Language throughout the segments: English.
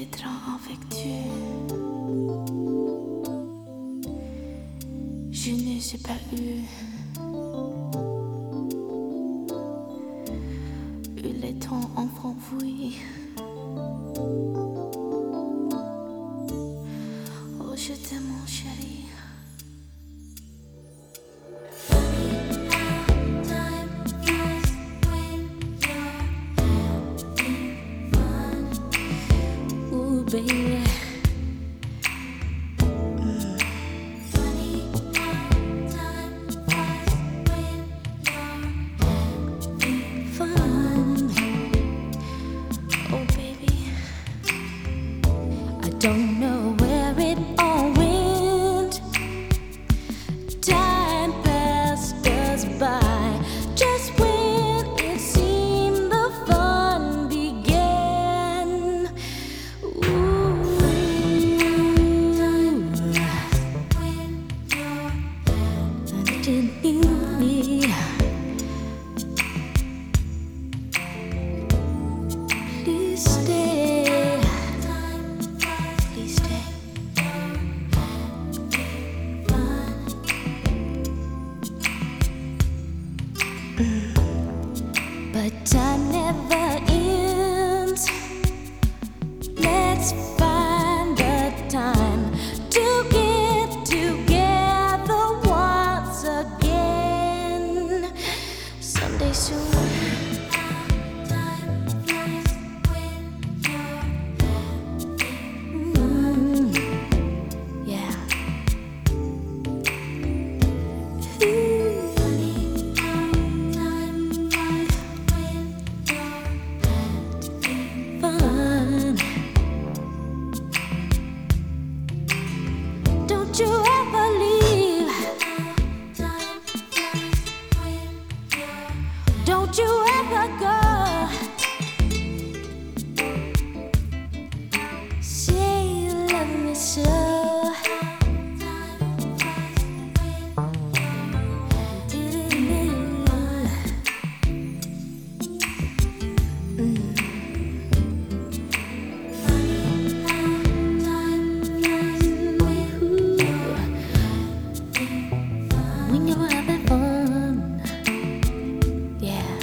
draps avec tu. Je ne sais pas eu le temps enfoui. Oh, je t'aime, mon chéri. Ooh, baby. Don't know where it all went. Time passed us by. Just when it seemed the fun began. Ooh. And it didn't need me. Please stay. But time never ends. Let's find the time to get together once again. Someday soon. Yeah. Don't you ever leave. Don't you ever go. Say you love me so. When you're having fun, yeah.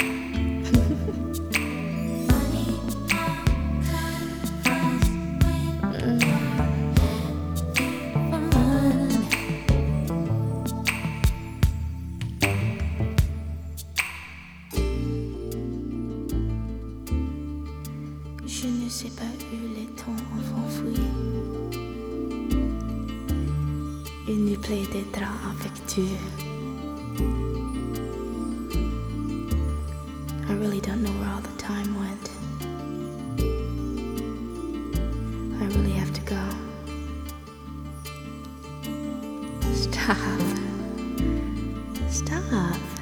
Je ne sais pas où les temps enfouis. Une nuit pleine de draps avec tu. I really don't know where all the time went. I really have to go. Stop. Stop.